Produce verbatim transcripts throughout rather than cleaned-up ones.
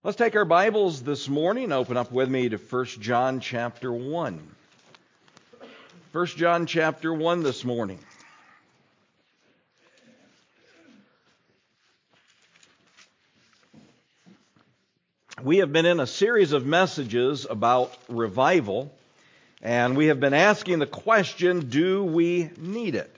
Let's take our Bibles this morning and open up with me to First John chapter one. First John chapter one this morning. We have been in a series of messages about revival, and we have been asking the question, do we need it?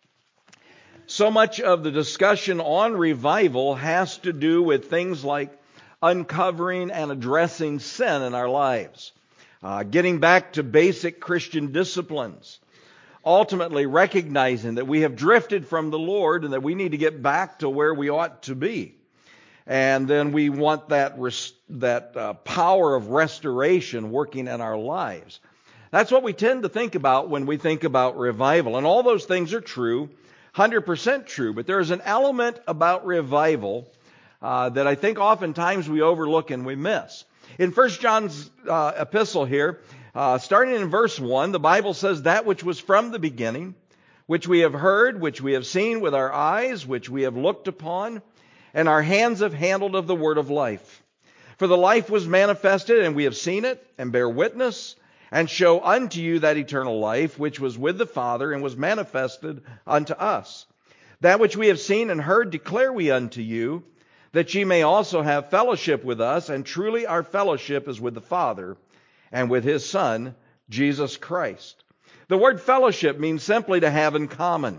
So much of the discussion on revival has to do with things like uncovering and addressing sin in our lives, uh, getting back to basic Christian disciplines, ultimately recognizing that we have drifted from the Lord and that we need to get back to where we ought to be. And then we want that res- that uh, power of restoration working in our lives. That's what we tend to think about when we think about revival. And all those things are true, one hundred percent true. But there is an element about revival uh, that I think oftentimes we overlook and we miss. In First John's uh, epistle here, uh, starting in verse one, the Bible says, "That which was from the beginning, which we have heard, which we have seen with our eyes, which we have looked upon, and our hands have handled of the word of life. For the life was manifested, and we have seen it, and bear witness, and show unto you that eternal life, which was with the Father, and was manifested unto us. That which we have seen and heard declare we unto you, that ye may also have fellowship with us, and truly our fellowship is with the Father, and with His Son, Jesus Christ." The word fellowship means simply to have in common.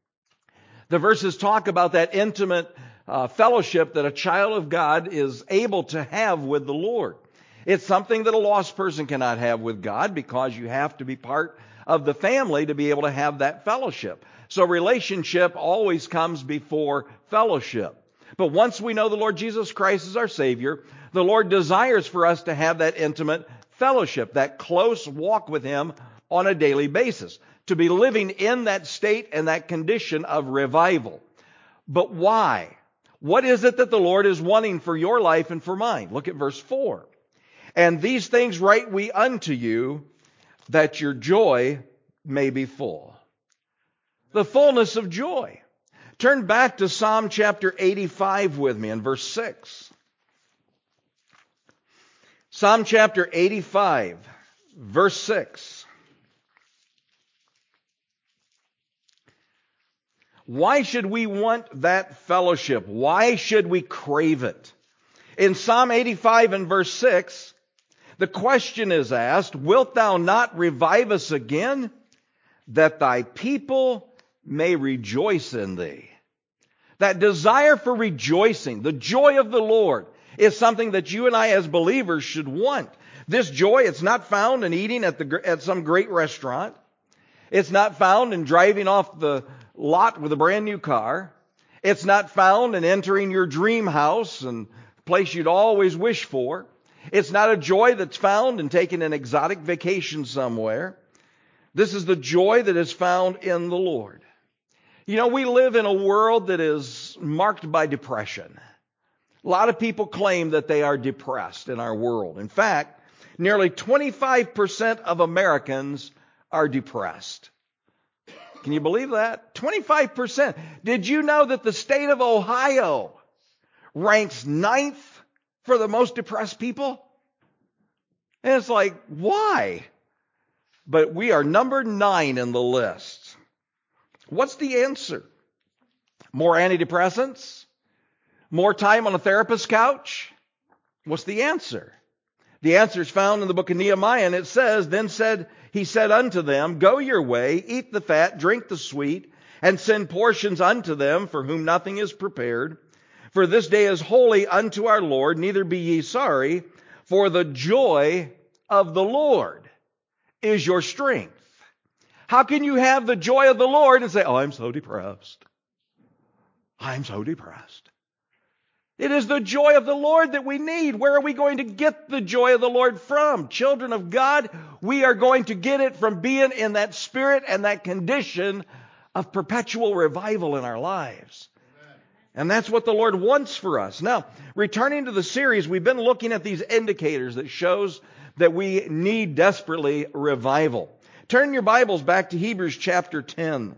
The verses talk about that intimate uh, fellowship that a child of God is able to have with the Lord. It's something that a lost person cannot have with God because you have to be part of the family to be able to have that fellowship. So relationship always comes before fellowship. But once we know the Lord Jesus Christ is our Savior, the Lord desires for us to have that intimate fellowship, that close walk with Him on a daily basis, to be living in that state and that condition of revival. But why? What is it that the Lord is wanting for your life and for mine? Look at verse four. "And these things write we unto you, that your joy may be full." The fullness of joy. Turn back to Psalm chapter eighty-five with me in verse six. Psalm chapter eighty-five, verse six. Why should we want that fellowship? Why should we crave it? In Psalm eighty-five and verse six, the question is asked, "Wilt thou not revive us again, that thy people may rejoice in thee?" That desire for rejoicing, the joy of the Lord, is something that you and I as believers should want. This joy, it's not found in eating at the at some great restaurant. It's not found in driving off the lot with a brand new car. It's not found in entering your dream house and place you'd always wish for. It's not a joy that's found in taking an exotic vacation somewhere. This is the joy that is found in the Lord. You know, we live in a world that is marked by depression. A lot of people claim that they are depressed in our world. In fact, nearly twenty-five percent of Americans are depressed. Can you believe that? twenty-five percent. Did you know that the state of Ohio ranks ninth for the most depressed people? And it's like, why? But we are number nine in the list. What's the answer? More antidepressants? More time on a therapist's couch? What's the answer? The answer is found in the book of Nehemiah, and it says, "Then said he said unto them, Go your way, eat the fat, drink the sweet, and send portions unto them for whom nothing is prepared. For this day is holy unto our Lord, neither be ye sorry, for the joy of the Lord is your strength." How can you have the joy of the Lord and say, "Oh, I'm so depressed. I'm so depressed"? It is the joy of the Lord that we need. Where are we going to get the joy of the Lord from? Children of God, we are going to get it from being in that spirit and that condition of perpetual revival in our lives. Amen. And that's what the Lord wants for us. Now, returning to the series, we've been looking at these indicators that shows that we need desperately revival. Turn your Bibles back to Hebrews chapter ten.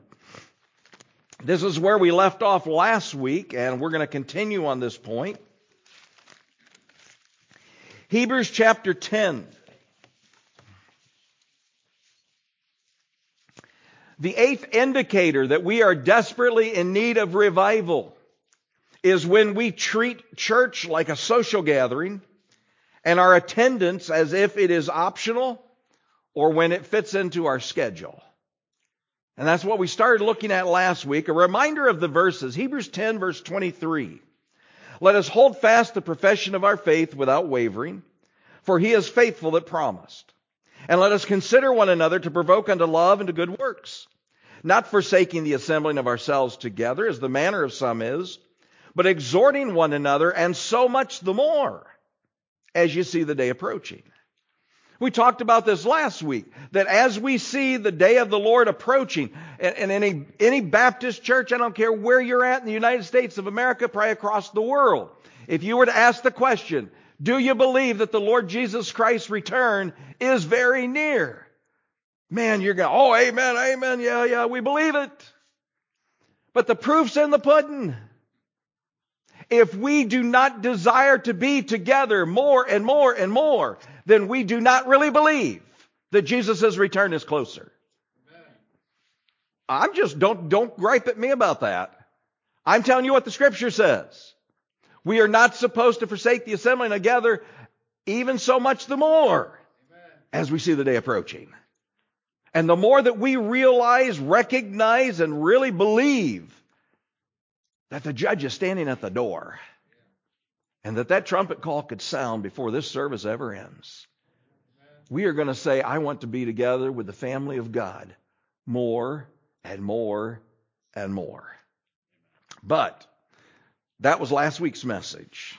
This is where we left off last week, and we're going to continue on this point. Hebrews chapter ten. The eighth indicator that we are desperately in need of revival is when we treat church like a social gathering and our attendance as if it is optional or when it fits into our schedule. And that's what we started looking at last week. A reminder of the verses, Hebrews ten verse twenty-three. Let us hold fast the profession of our faith without wavering, for he is faithful that promised. And let us consider one another to provoke unto love and to good works, not forsaking the assembling of ourselves together, as the manner of some is, but exhorting one another, and so much the more as you see the day approaching. We talked about this last week, that as we see the day of the Lord approaching, and any, any Baptist church, I don't care where you're at in the United States of America, probably across the world, if you were to ask the question, do you believe that the Lord Jesus Christ's return is very near? Man, you're going, oh, amen, amen, yeah, yeah, we believe it. But the proof's in the pudding. If we do not desire to be together more and more and more, then we do not really believe that Jesus' return is closer. Amen. I'm just, don't, don't gripe at me about that. I'm telling you what the Scripture says. We are not supposed to forsake the assembling together, even so much the more, Amen, as we see the day approaching. And the more that we realize, recognize, and really believe that the judge is standing at the door, and that that trumpet call could sound before this service ever ends, we are going to say, I want to be together with the family of God more and more and more. But that was last week's message.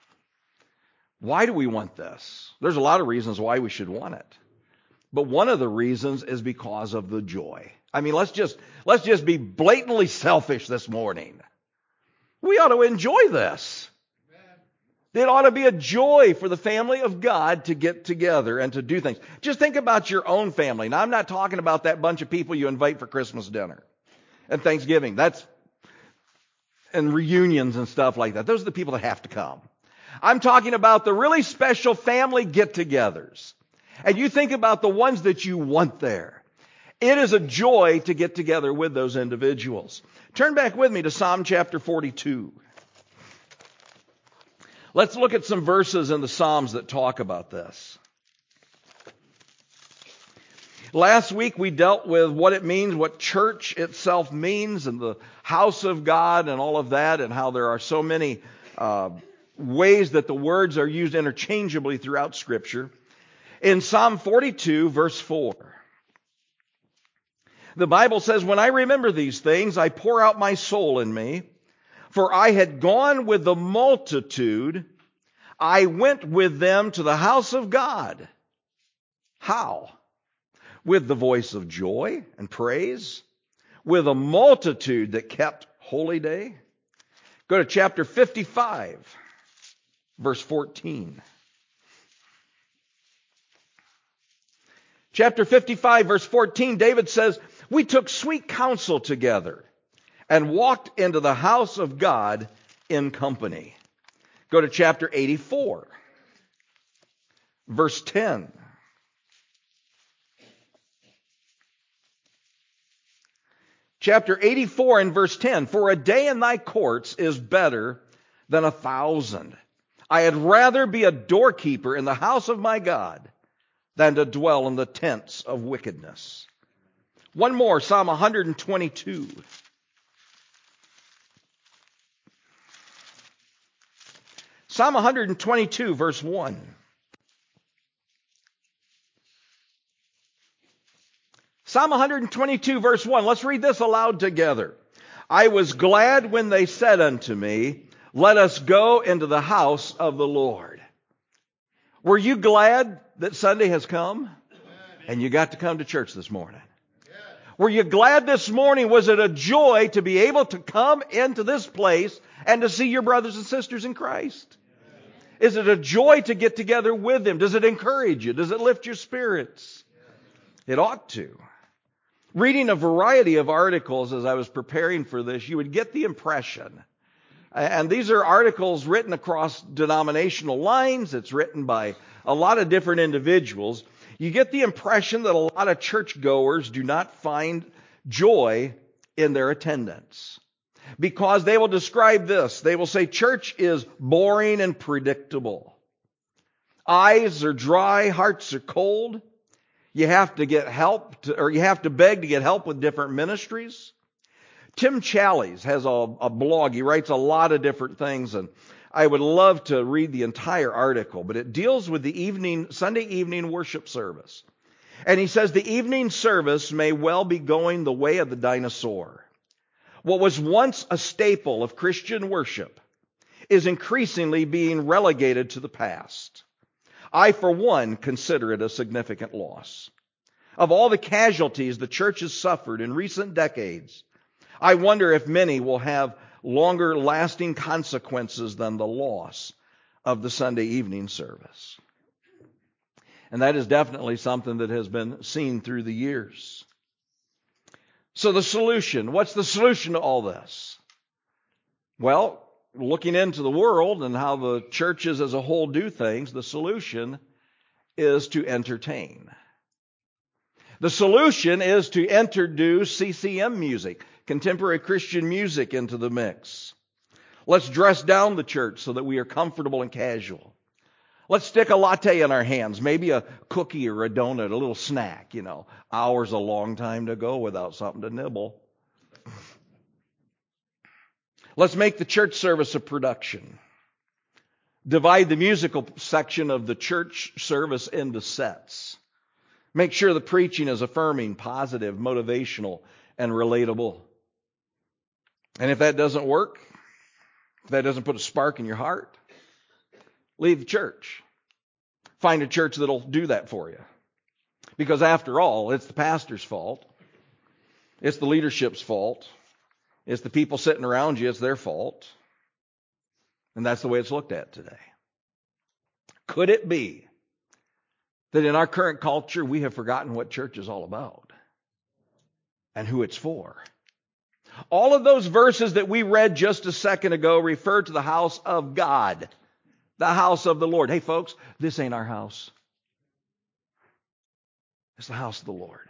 Why do we want this? There's a lot of reasons why we should want it. But one of the reasons is because of the joy. I mean, let's just, let's just be blatantly selfish this morning. We ought to enjoy this. It ought to be a joy for the family of God to get together and to do things. Just think about your own family. Now, I'm not talking about that bunch of people you invite for Christmas dinner and Thanksgiving. That's, and reunions and stuff like that. Those are the people that have to come. I'm talking about the really special family get-togethers. And you think about the ones that you want there. It is a joy to get together with those individuals. Turn back with me to Psalm chapter forty-two. Let's look at some verses in the Psalms that talk about this. Last week we dealt with what it means, what church itself means, and the house of God and all of that, and how there are so many uh, ways that the words are used interchangeably throughout Scripture. In Psalm forty-two, verse four, the Bible says, when I remember these things, I pour out my soul in me. For I had gone with the multitude. I went with them to the house of God. How? With the voice of joy and praise. With a multitude that kept holy day. Go to chapter fifty-five, verse fourteen. Chapter fifty-five, verse fourteen, David says, we took sweet counsel together and walked into the house of God in company. Go to chapter eighty-four, verse ten. Chapter eighty-four and verse ten. For a day in thy courts is better than a thousand. I had rather be a doorkeeper in the house of my God than to dwell in the tents of wickedness. One more, Psalm one twenty-two. Psalm one twenty-two, verse one. Psalm one twenty-two, verse one. Let's read this aloud together. I was glad when they said unto me, let us go into the house of the Lord. Were you glad that Sunday has come and you got to come to church this morning? Were you glad this morning? Was it a joy to be able to come into this place and to see your brothers and sisters in Christ? Is it a joy to get together with them? Does it encourage you? Does it lift your spirits? It ought to. Reading a variety of articles as I was preparing for this, you would get the impression And these are articles written across denominational lines. It's written by a lot of different individuals. You get the impression that a lot of churchgoers do not find joy in their attendance, because they will describe this. They will say church is boring and predictable. Eyes are dry, hearts are cold. You have to get help, to, or you have to beg to get help with different ministries. Tim Challies has a, a blog. He writes a lot of different things, and I would love to read the entire article, but it deals with the evening, Sunday evening worship service. And he says the evening service may well be going the way of the dinosaur. What was once a staple of Christian worship is increasingly being relegated to the past. I, for one, consider it a significant loss. Of all the casualties the church has suffered in recent decades, I wonder if many will have longer lasting consequences than the loss of the Sunday evening service. And that is definitely something that has been seen through the years. So the solution, what's the solution to all this? Well, looking into the world and how the churches as a whole do things, the solution is to entertain. The solution is to introduce C C M music, contemporary Christian music, into the mix. Let's dress down the church so that we are comfortable and casual. Let's stick a latte in our hands, maybe a cookie or a donut, a little snack, you know. Hours a long time to go without something to nibble. Let's make the church service a production. Divide the musical section of the church service into sets. Make sure the preaching is affirming, positive, motivational, and relatable. And if that doesn't work, if that doesn't put a spark in your heart, leave the church. Find a church that'll do that for you. Because after all, it's the pastor's fault. It's the leadership's fault. It's the people sitting around you. It's their fault. And that's the way it's looked at today. Could it be that in our current culture we have forgotten what church is all about and who it's for? All of those verses that we read just a second ago refer to the house of God, the house of the Lord. Hey folks, this ain't our house. It's the house of the Lord.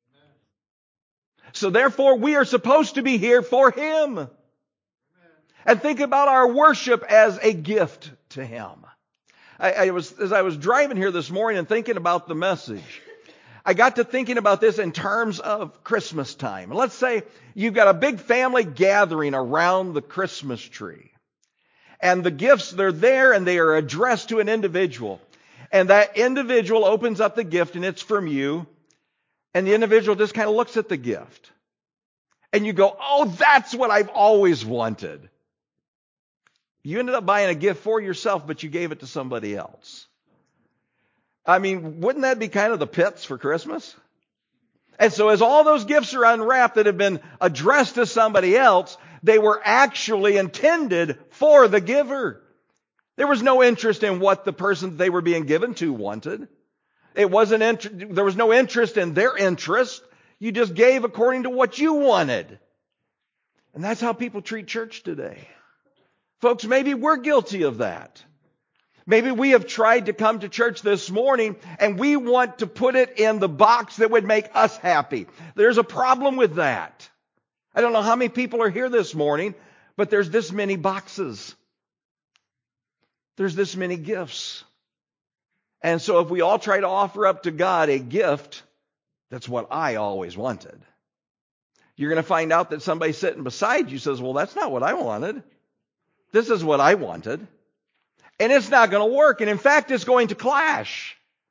So therefore, we are supposed to be here for Him. Amen. And think about our worship as a gift to Him. I, I was, as I was driving here this morning and thinking about the message, I got to thinking about this in terms of Christmas time. Let's say you've got a big family gathering around the Christmas tree. And the gifts, they're there and they are addressed to an individual. And that individual opens up the gift and it's from you. And the individual just kind of looks at the gift. And you go, oh, that's what I've always wanted. You ended up buying a gift for yourself, but you gave it to somebody else. I mean, wouldn't that be kind of the pits for Christmas? And so as all those gifts are unwrapped that have been addressed to somebody else, they were actually intended for the giver. There was no interest in what the person they were being given to wanted. It wasn't, int- there was no interest in their interest. You just gave according to what you wanted. And that's how people treat church today. Folks, maybe we're guilty of that. Maybe we have tried to come to church this morning and we want to put it in the box that would make us happy. There's a problem with that. I don't know how many people are here this morning, but there's this many boxes. There's this many gifts. And so if we all try to offer up to God a gift, that's what I always wanted, you're going to find out that somebody sitting beside you says, well, that's not what I wanted. This is what I wanted. And it's not going to work. And in fact, it's going to clash.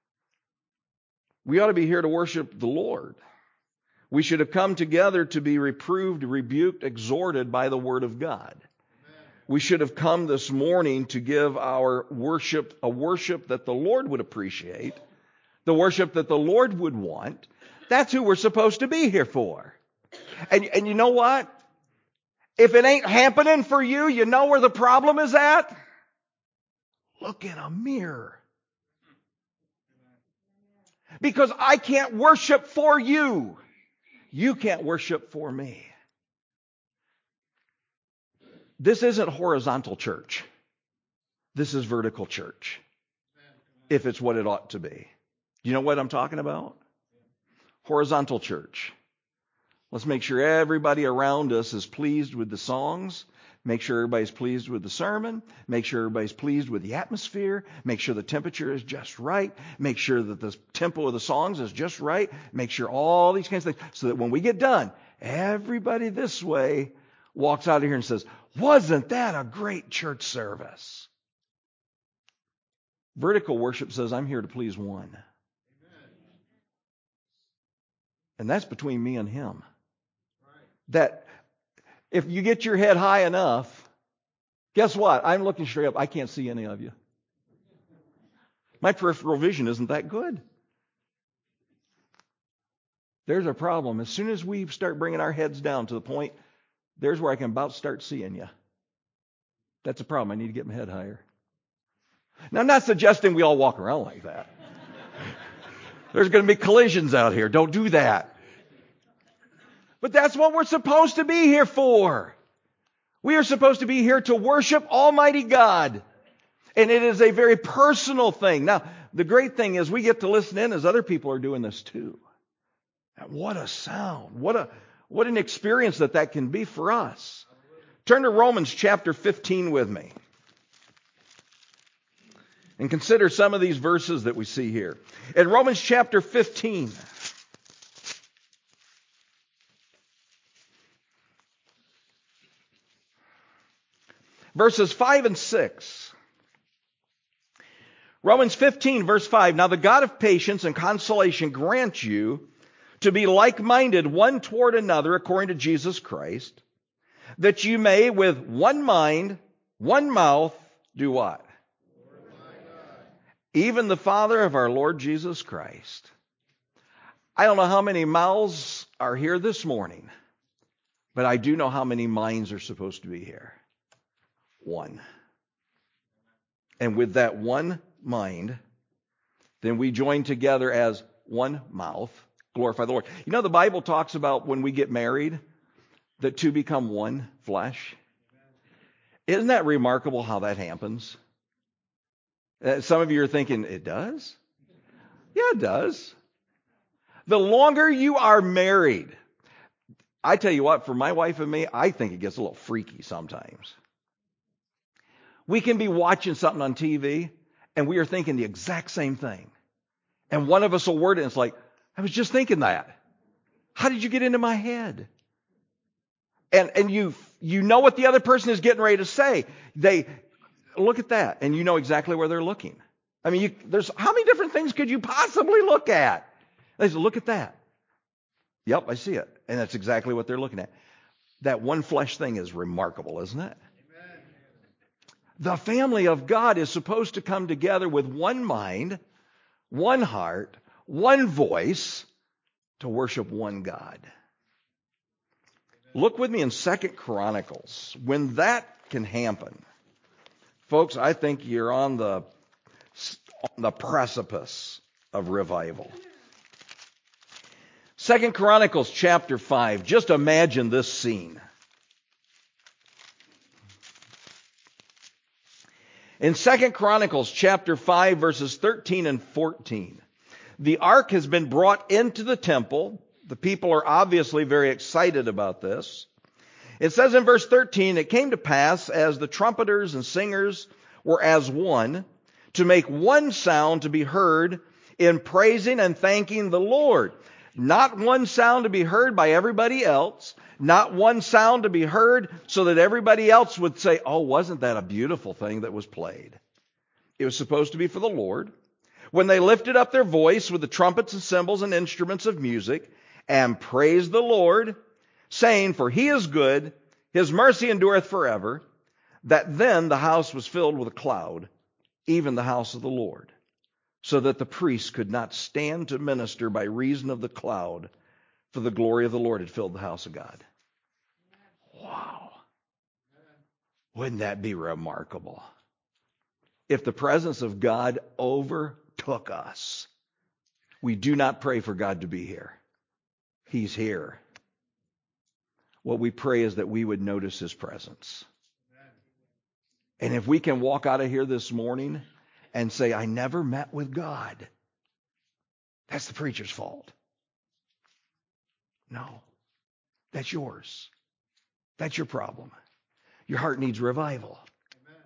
We ought to be here to worship the Lord. We should have come together to be reproved, rebuked, exhorted by the Word of God. We should have come this morning to give our worship a worship that the Lord would appreciate, the worship that the Lord would want. That's who we're supposed to be here for. And, and you know what? If it ain't happening for you, you know where the problem is at? Look in a mirror. Because I can't worship for you. You can't worship for me. This isn't horizontal church. This is vertical church, if it's what it ought to be. You know what I'm talking about? Horizontal church. Let's make sure everybody around us is pleased with the songs. Make sure everybody's pleased with the sermon. Make sure everybody's pleased with the atmosphere. Make sure the temperature is just right. Make sure that the tempo of the songs is just right. Make sure all these kinds of things, so that when we get done, everybody this way walks out of here and says, wasn't that a great church service? Vertical worship says, I'm here to please one. Amen. And that's between me and him. Right. That if you get your head high enough, guess what? I'm looking straight up. I can't see any of you. My peripheral vision isn't that good. There's a problem. As soon as we start bringing our heads down to the point, there's where I can about start seeing you. That's a problem. I need to get my head higher. Now, I'm not suggesting we all walk around like that. There's going to be collisions out here. Don't do that. But that's what we're supposed to be here for. We are supposed to be here to worship Almighty God. And it is a very personal thing. Now, the great thing is we get to listen in as other people are doing this too. And what a sound. What a what an experience that that can be for us. Turn to Romans chapter fifteen with me. And consider some of these verses that we see here. In Romans chapter fifteen, verses five and six. Romans fifteen, verse five. Now the God of patience and consolation grant you to be like-minded one toward another according to Jesus Christ, that you may with one mind, one mouth, do what? Even the Father of our Lord Jesus Christ. I don't know how many mouths are here this morning, but I do know how many minds are supposed to be here. One. And with that one mind, then we join together as one mouth, glorify the Lord. You know, the Bible talks about when we get married, that two become one flesh. Isn't that remarkable how that happens? Uh, some of you are thinking, it does? Yeah, it does. The longer you are married, I tell you what, for my wife and me, I think it gets a little freaky sometimes. We can be watching something on T V, and we are thinking the exact same thing. And one of us will word it, and it's like, I was just thinking that. How did you get into my head? And and you you know what the other person is getting ready to say. They look at that, and you know exactly where they're looking. I mean, you, there's how many different things could you possibly look at? They say, look at that. Yep, I see it. And that's exactly what they're looking at. That one flesh thing is remarkable, isn't it? Amen. The family of God is supposed to come together with one mind, one heart, one voice to worship one God. Look with me in Second Chronicles. When that can happen, folks, I think you're on the, on the precipice of revival. Second Chronicles chapter five. Just imagine this scene. In Second Chronicles chapter five, verses thirteen and fourteen, the ark has been brought into the temple. The people are obviously very excited about this. It says in verse thirteen, it came to pass as the trumpeters and singers were as one, to make one sound to be heard in praising and thanking the Lord. Not one sound to be heard by everybody else. Not one sound to be heard so that everybody else would say, oh, wasn't that a beautiful thing that was played? It was supposed to be for the Lord. When they lifted up their voice with the trumpets and cymbals and instruments of music and praised the Lord, saying, for he is good, his mercy endureth forever, that then the house was filled with a cloud, even the house of the Lord, so that the priests could not stand to minister by reason of the cloud, for the glory of the Lord had filled the house of God. Wow. Wouldn't that be remarkable? If the presence of God overtook us, we do not pray for God to be here. He's here. What we pray is that we would notice his presence. And if we can walk out of here this morning and say, I never met with God, that's the preacher's fault. No, that's yours. That's your problem. Your heart needs revival. Amen.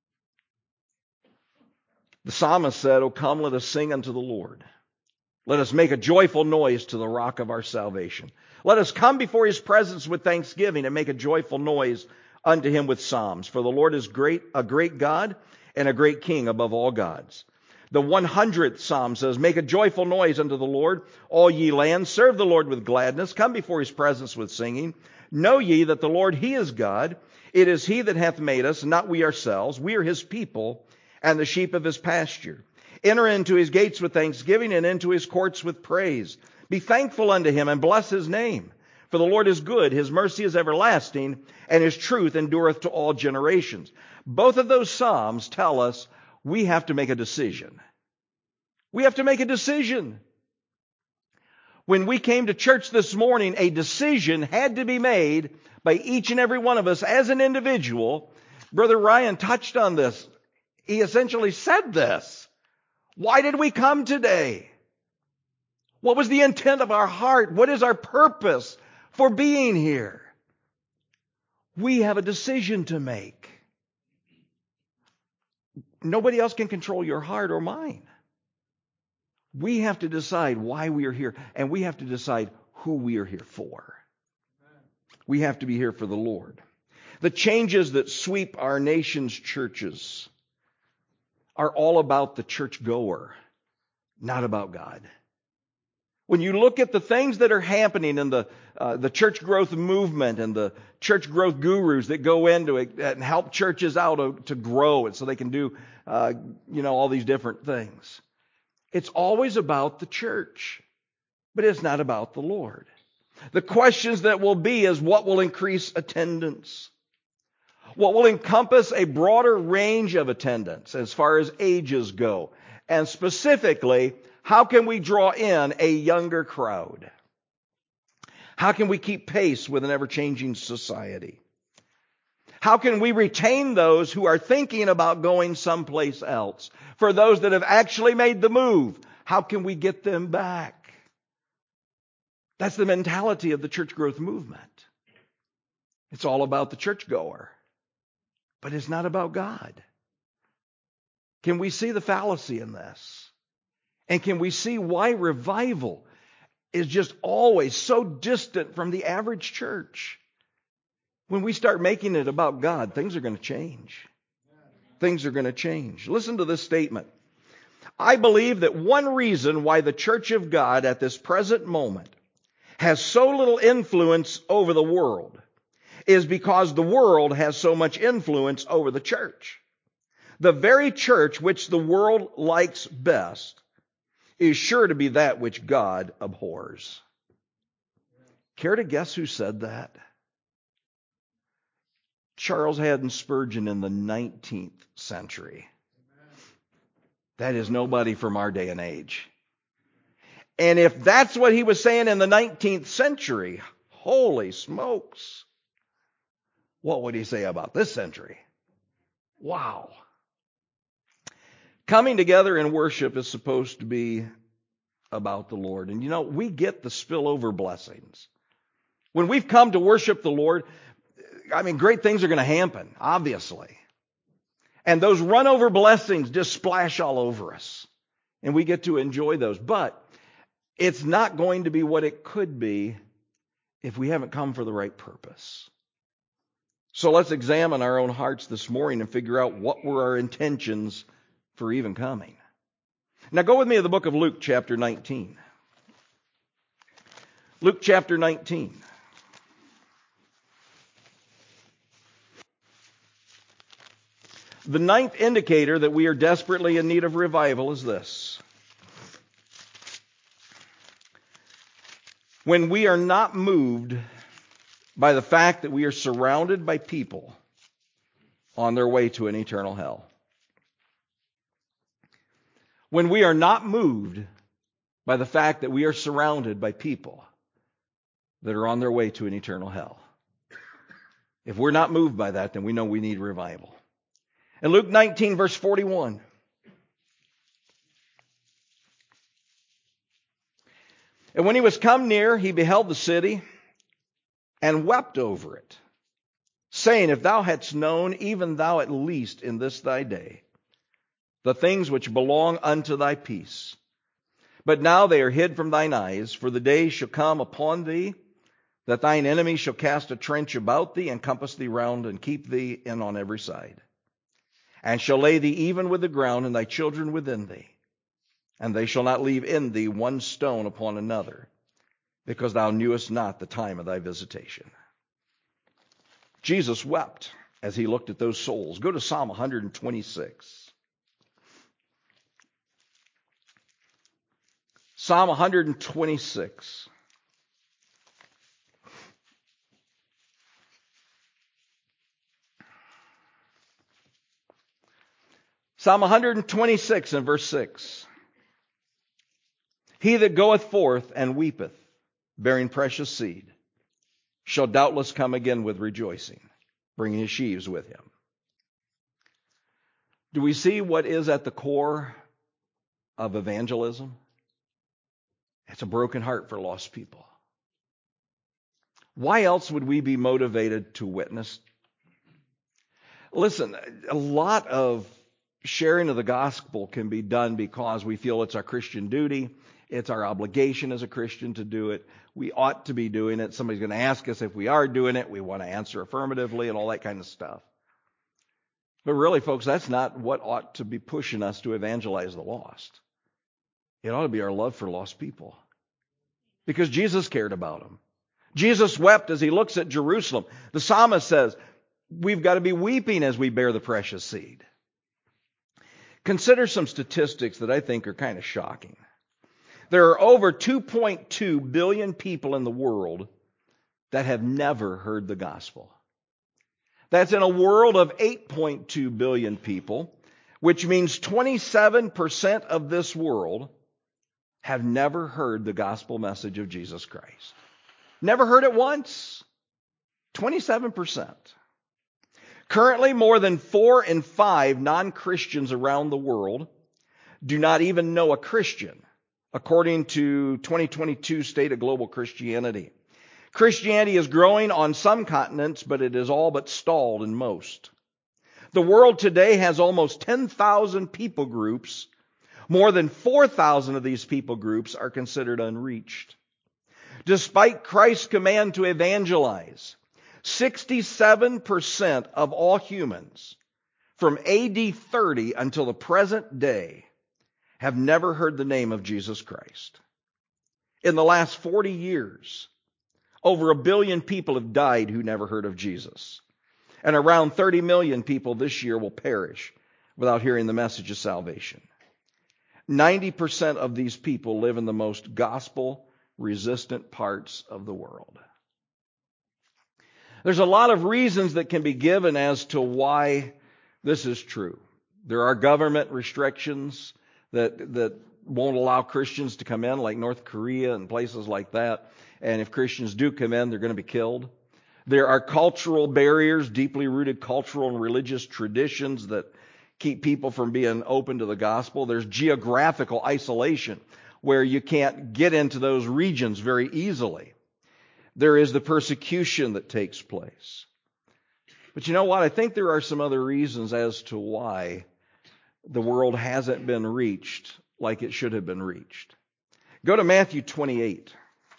The psalmist said, "O come, let us sing unto the Lord. Let us make a joyful noise to the rock of our salvation. Let us come before his presence with thanksgiving and make a joyful noise unto him with psalms. For the Lord is great, a great God and a great King above all gods." The one hundredth Psalm says, "Make a joyful noise unto the Lord, all ye lands. Serve the Lord with gladness. Come before his presence with singing. Know ye that the Lord, he is God. It is he that hath made us, not we ourselves. We are his people and the sheep of his pasture. Enter into his gates with thanksgiving and into his courts with praise. Be thankful unto him and bless his name. For the Lord is good, his mercy is everlasting, and his truth endureth to all generations." Both of those Psalms tell us we have to make a decision. We have to make a decision. When we came to church this morning, a decision had to be made by each and every one of us as an individual. Brother Ryan touched on this. He essentially said this. Why did we come today? What was the intent of our heart? What is our purpose for being here? We have a decision to make. Nobody else can control your heart or mine. We have to decide why we are here, and we have to decide who we are here for. We have to be here for the Lord. The changes that sweep our nation's churches are all about the churchgoer, not about God. When you look at the things that are happening in the uh, the church growth movement and the church growth gurus that go into it and help churches out to, to grow it so they can do uh, you know all these different things, it's always about the church, but it's not about the Lord. The questions that will be is what will increase attendance? What will encompass a broader range of attendance as far as ages go? And specifically, how can we draw in a younger crowd? How can we keep pace with an ever-changing society? How can we retain those who are thinking about going someplace else? For those that have actually made the move, how can we get them back? That's the mentality of the church growth movement. It's all about the churchgoer, but it's not about God. Can we see the fallacy in this? And can we see why revival is just always so distant from the average church? When we start making it about God, things are going to change. Things are going to change. Listen to this statement. I believe that one reason why the church of God at this present moment has so little influence over the world is because the world has so much influence over the church. The very church which the world likes best is sure to be that which God abhors. Care to guess who said that? Charles Haddon Spurgeon in the nineteenth century. That is nobody from our day and age. And if that's what he was saying in the nineteenth century, holy smokes, what would he say about this century? Wow. Coming together in worship is supposed to be about the Lord. And you know, we get the spillover blessings. When we've come to worship the Lord, I mean, great things are going to happen, obviously. And those run-over blessings just splash all over us. And we get to enjoy those. But it's not going to be what it could be if we haven't come for the right purpose. So let's examine our own hearts this morning and figure out what were our intentions for even coming. Now go with me to the book of Luke chapter nineteen. Luke chapter nineteen. The ninth indicator that we are desperately in need of revival is this. When we are not moved by the fact that we are surrounded by people on their way to an eternal hell. When we are not moved by the fact that we are surrounded by people that are on their way to an eternal hell. If we're not moved by that, then we know we need revival. In Luke nineteen, verse forty-one. And when he was come near, he beheld the city and wept over it, saying, if thou hadst known, even thou at least in this thy day, the things which belong unto thy peace. But now they are hid from thine eyes, for the day shall come upon thee, that thine enemies shall cast a trench about thee, and compass thee round, and keep thee in on every side. And shall lay thee even with the ground, and thy children within thee. And they shall not leave in thee one stone upon another, because thou knewest not the time of thy visitation. Jesus wept as he looked at those souls. Go to Psalm one twenty-six. Psalm one twenty-six. Psalm one twenty-six and verse six. He that goeth forth and weepeth, bearing precious seed, shall doubtless come again with rejoicing, bringing his sheaves with him. Do we see what is at the core of evangelism? It's a broken heart for lost people. Why else would we be motivated to witness? Listen, a lot of sharing of the gospel can be done because we feel it's our Christian duty. It's our obligation as a Christian to do it. We ought to be doing it. Somebody's going to ask us if we are doing it. We want to answer affirmatively and all that kind of stuff. But really, folks, that's not what ought to be pushing us to evangelize the lost. It ought to be our love for lost people. Because Jesus cared about them. Jesus wept as he looks at Jerusalem. The psalmist says, we've got to be weeping as we bear the precious seed. Consider some statistics that I think are kind of shocking. There are over two point two billion people in the world that have never heard the gospel. That's in a world of eight point two billion people, which means twenty-seven percent of this world have never heard the gospel message of Jesus Christ. Never heard it once. twenty-seven percent. Currently, more than four in five non-Christians around the world do not even know a Christian, according to twenty twenty-two State of Global Christianity. Christianity is growing on some continents, but it is all but stalled in most. The world today has almost ten thousand people groups. More than four thousand of these people groups are considered unreached. Despite Christ's command to evangelize, sixty-seven percent of all humans from A D thirty until the present day have never heard the name of Jesus Christ. In the last forty years, over a billion people have died who never heard of Jesus. And around thirty million people this year will perish without hearing the message of salvation. ninety percent of these people live in the most gospel-resistant parts of the world. There's a lot of reasons that can be given as to why this is true. There are government restrictions that that won't allow Christians to come in, like North Korea and places like that. And if Christians do come in, they're going to be killed. There are cultural barriers, deeply rooted cultural and religious traditions that keep people from being open to the gospel. There's geographical isolation, where you can't get into those regions very easily. There is the persecution that takes place. But you know what? I think there are some other reasons as to why the world hasn't been reached like it should have been reached. Go to Matthew twenty-eight.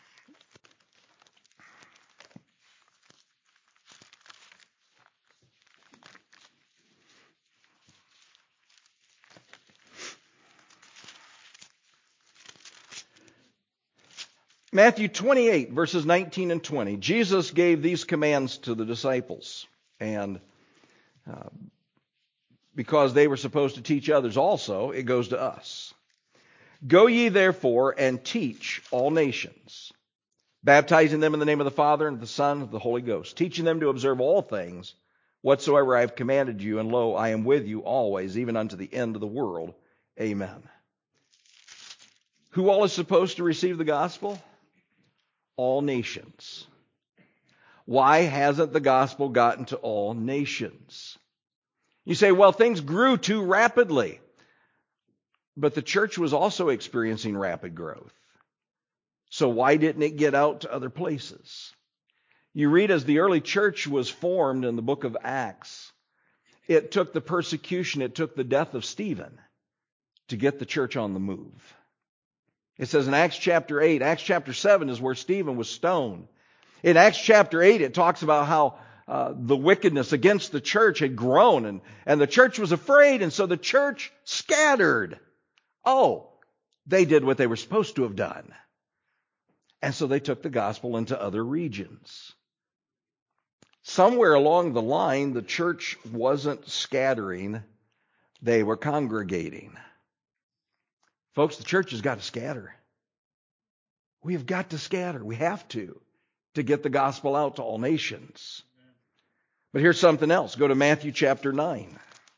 Matthew twenty-eight, verses nineteen and twenty. Jesus gave these commands to the disciples, and uh, because they were supposed to teach others also, it goes to us. Go ye therefore and teach all nations, baptizing them in the name of the Father and of the Son and of the Holy Ghost, teaching them to observe all things whatsoever I have commanded you, and lo, I am with you always, even unto the end of the world. Amen. Who all is supposed to receive the gospel? All nations. Why hasn't the gospel gotten to all nations? You say, well, things grew too rapidly. But the church was also experiencing rapid growth. So why didn't it get out to other places? You read as the early church was formed in the book of Acts, it took the persecution, it took the death of Stephen to get the church on the move. It says in Acts chapter eight, Acts chapter seven is where Stephen was stoned. In Acts chapter eight, it talks about how uh, the wickedness against the church had grown, and, and the church was afraid, and so the church scattered. Oh, they did what they were supposed to have done. And so they took the gospel into other regions. Somewhere along the line, the church wasn't scattering, they were congregating. Folks, the church has got to scatter. We have got to scatter. We have to, to get the gospel out to all nations. But here's something else. Go to Matthew chapter nine.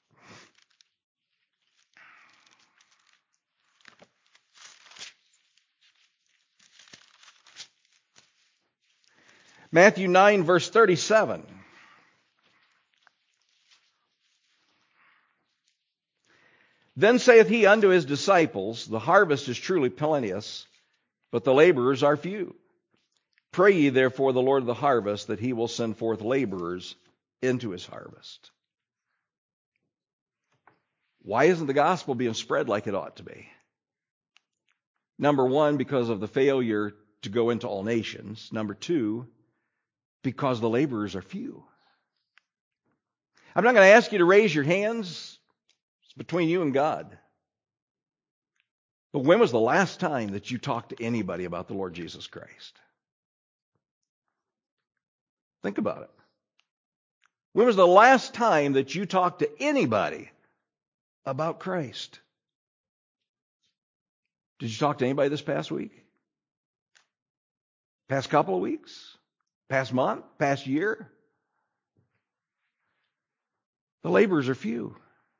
Matthew nine, verse thirty-seven. Then saith he unto his disciples, the harvest is truly plenteous, but the laborers are few. Pray ye therefore the Lord of the harvest, that he will send forth laborers into his harvest. Why isn't the gospel being spread like it ought to be? Number one, because of the failure to go into all nations. Number two, because the laborers are few. I'm not going to ask you to raise your hands. It's between you and God. But when was the last time that you talked to anybody about the Lord Jesus Christ? Think about it. When was the last time that you talked to anybody about Christ? Did you talk to anybody this past week? Past couple of weeks? Past month? Past year? The laborers are few.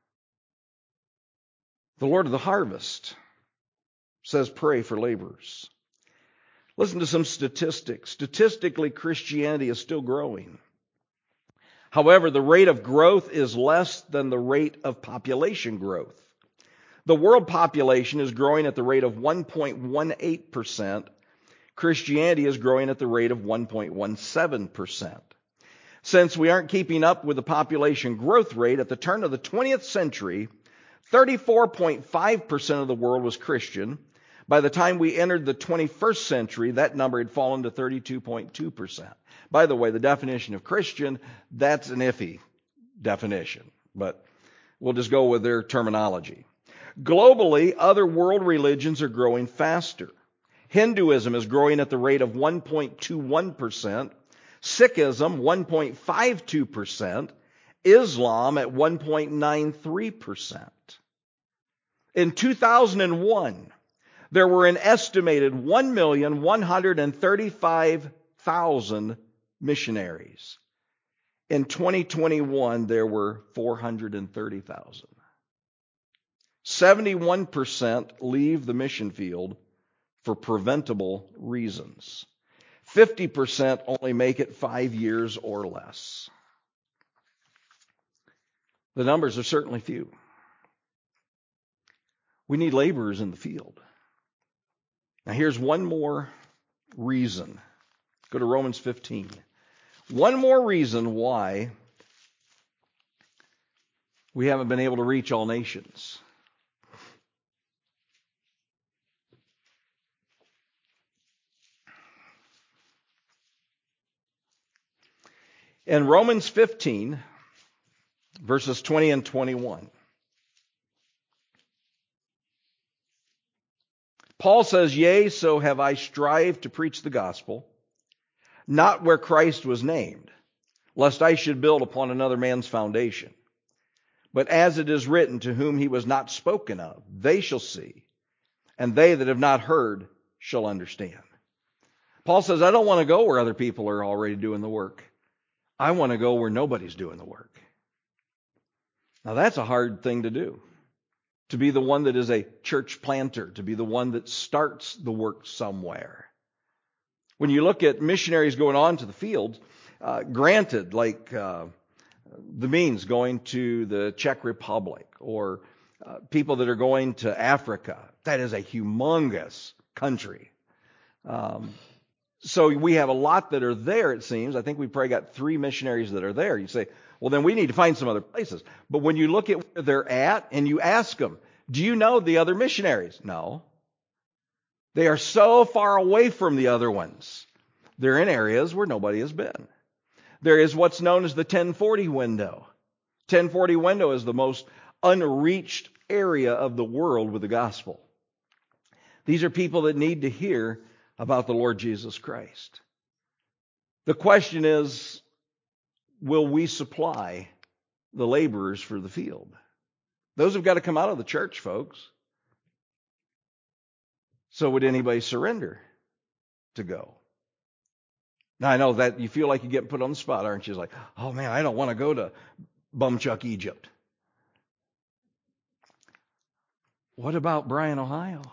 The Lord of the harvest says pray for laborers. Listen to some statistics. Statistically, Christianity is still growing. However, the rate of growth is less than the rate of population growth. The world population is growing at the rate of one point one eight percent. Christianity is growing at the rate of one point one seven percent. Since we aren't keeping up with the population growth rate, at the turn of the twentieth century, thirty-four point five percent of the world was Christian. By the time we entered the twenty-first century, that number had fallen to thirty-two point two percent. By the way, the definition of Christian, that's an iffy definition, but we'll just go with their terminology. Globally, other world religions are growing faster. Hinduism is growing at the rate of one point two one percent, Sikhism one point five two percent, Islam at one point nine three percent. In two thousand one, there were an estimated one million one hundred thirty-five thousand missionaries. In twenty twenty-one, there were four hundred thirty thousand. seventy-one percent leave the mission field for preventable reasons. fifty percent only make it five years or less. The numbers are certainly few. We need laborers in the field. Now here's one more reason. Go to Romans fifteen. One more reason why we haven't been able to reach all nations. In Romans fifteen, verses twenty and twenty-one, Paul says, Yea, so have I strived to preach the gospel, not where Christ was named, lest I should build upon another man's foundation. But as it is written, to whom he was not spoken of, they shall see, and they that have not heard shall understand. Paul says, I don't want to go where other people are already doing the work. I want to go where nobody's doing the work. Now that's a hard thing to do. To be the one that is a church planter, to be the one that starts the work somewhere. When you look at missionaries going on to the field, uh, granted, like uh, the means going to the Czech Republic, or uh, people that are going to Africa. That is a humongous country. Um, so we have a lot that are there, it seems. I think we've probably got three missionaries that are there. You say, well, then we need to find some other places. But when you look at where they're at and you ask them, do you know the other missionaries? No. They are so far away from the other ones. They're in areas where nobody has been. There is what's known as the ten forty window. ten forty window is the most unreached area of the world with the gospel. These are people that need to hear about the Lord Jesus Christ. The question is, will we supply the laborers for the field? Those have got to come out of the church, folks. So would anybody surrender to go? Now, I know that you feel like you're getting put on the spot, aren't you? It's like, oh man, I don't want to go to Bumchuck, Egypt. What about Bryan, Ohio?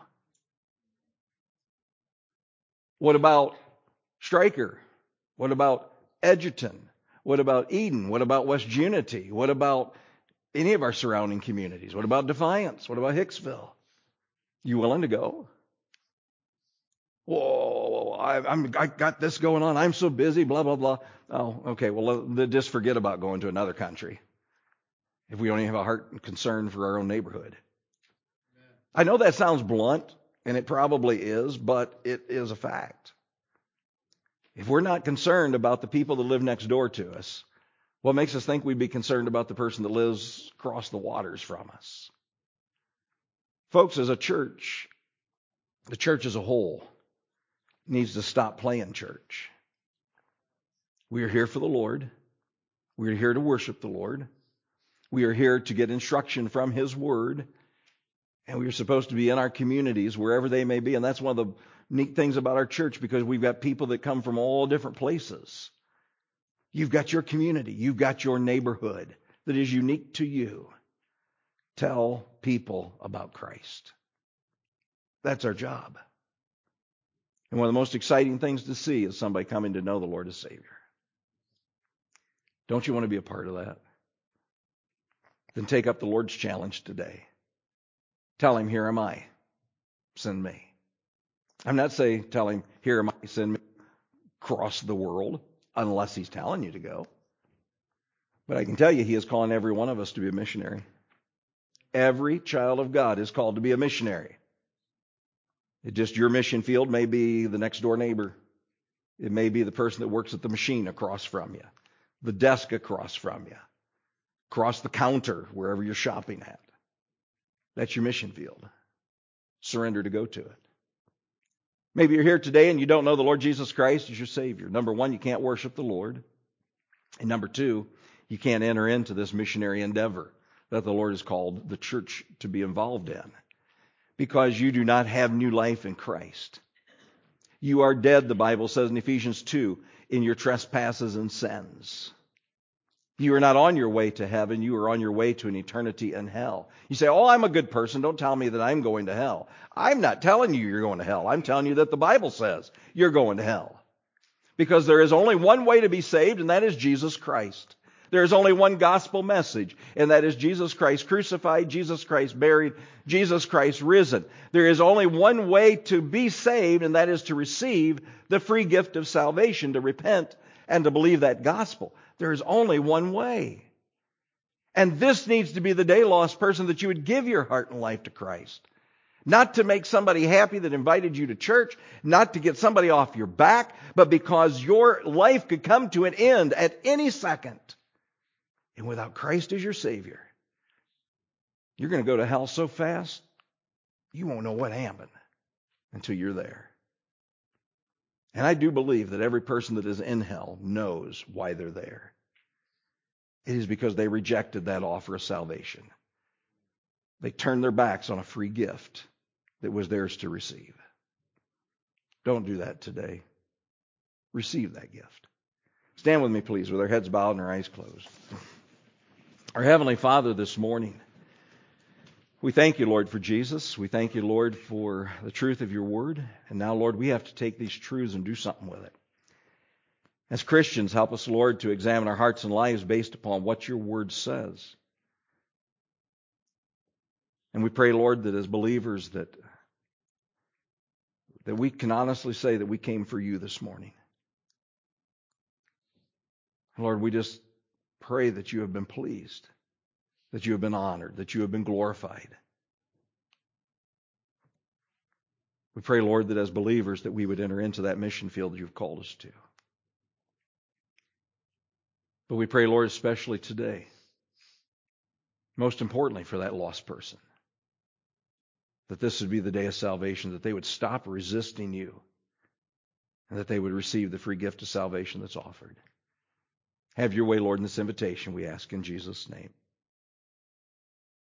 What about Stryker? What about Edgerton? What about Eden? What about West Unity? What about any of our surrounding communities? What about Defiance? What about Hicksville? You willing to go? Whoa, I, I'm, I got this going on. I'm so busy, blah, blah, blah. Oh, okay. Well, just forget about going to another country if we don't even have a heart and concern for our own neighborhood. Amen. I know that sounds blunt, and it probably is, but it is a fact. If we're not concerned about the people that live next door to us, what makes us think we'd be concerned about the person that lives across the waters from us? Folks, as a church, the church as a whole needs to stop playing church. We are here for the Lord. We are here to worship the Lord. We are here to get instruction from His Word. And we are supposed to be in our communities, wherever they may be. And that's one of the neat things about our church, because we've got people that come from all different places. You've got your community. You've got your neighborhood that is unique to you. Tell people about Christ. That's our job. And one of the most exciting things to see is somebody coming to know the Lord as Savior. Don't you want to be a part of that? Then take up the Lord's challenge today. Tell Him, here am I. Send me. I'm not saying tell Him, here am I, send me across the world, unless He's telling you to go. But I can tell you, He is calling every one of us to be a missionary. Every child of God is called to be a missionary. It just your mission field may be the next door neighbor. It may be the person that works at the machine across from you, the desk across from you, across the counter, wherever you're shopping at. That's your mission field. Surrender to go to it. Maybe you're here today and you don't know the Lord Jesus Christ as your Savior. Number one, you can't worship the Lord. And number two, you can't enter into this missionary endeavor that the Lord has called the church to be involved in, because you do not have new life in Christ. You are dead, the Bible says in Ephesians two, in your trespasses and sins. You are not on your way to heaven. You are on your way to an eternity in hell. You say, oh, I'm a good person. Don't tell me that I'm going to hell. I'm not telling you you're going to hell. I'm telling you that the Bible says you're going to hell. Because there is only one way to be saved, and that is Jesus Christ. There is only one gospel message, and that is Jesus Christ crucified, Jesus Christ buried, Jesus Christ risen. There is only one way to be saved, and that is to receive the free gift of salvation, to repent and to believe that gospel. There is only one way. And this needs to be the day lost person that you would give your heart and life to Christ. Not to make somebody happy that invited you to church, not to get somebody off your back, but because your life could come to an end at any second. And without Christ as your Savior, you're going to go to hell so fast, you won't know what happened until you're there. And I do believe that every person that is in hell knows why they're there. It is because they rejected that offer of salvation. They turned their backs on a free gift that was theirs to receive. Don't do that today. Receive that gift. Stand with me, please, with our heads bowed and our eyes closed. Our Heavenly Father, this morning, we thank you, Lord, for Jesus. We thank you, Lord, for the truth of your word. And now, Lord, we have to take these truths and do something with it. As Christians, help us, Lord, to examine our hearts and lives based upon what your word says. And we pray, Lord, that as believers that, that we can honestly say that we came for you this morning. Lord, we just pray that you have been pleased, that you have been honored, that you have been glorified. We pray, Lord, that as believers that we would enter into that mission field that you've called us to. But we pray, Lord, especially today, most importantly for that lost person, that this would be the day of salvation, that they would stop resisting you, and that they would receive the free gift of salvation that's offered. Have your way, Lord, in this invitation, we ask in Jesus' name.